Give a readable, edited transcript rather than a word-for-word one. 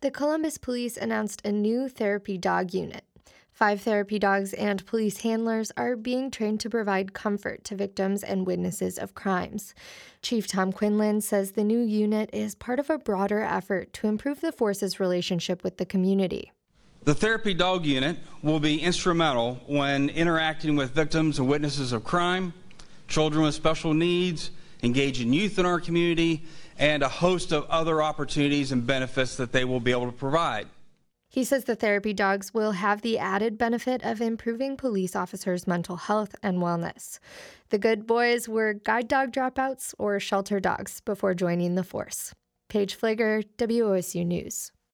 The Columbus Police announced a new therapy dog unit. 5 therapy dogs and police handlers are being trained to provide comfort to victims and witnesses of crimes. Chief Tom Quinlan says the new unit is part of a broader effort to improve the force's relationship with the community. The therapy dog unit will be instrumental when interacting with victims and witnesses of crime, children with special needs, engaging youth in our community, and a host of other opportunities and benefits that they will be able to provide. He says the therapy dogs will have the added benefit of improving police officers' mental health and wellness. The good boys were guide dog dropouts or shelter dogs before joining the force. Paige Flager, WOSU News.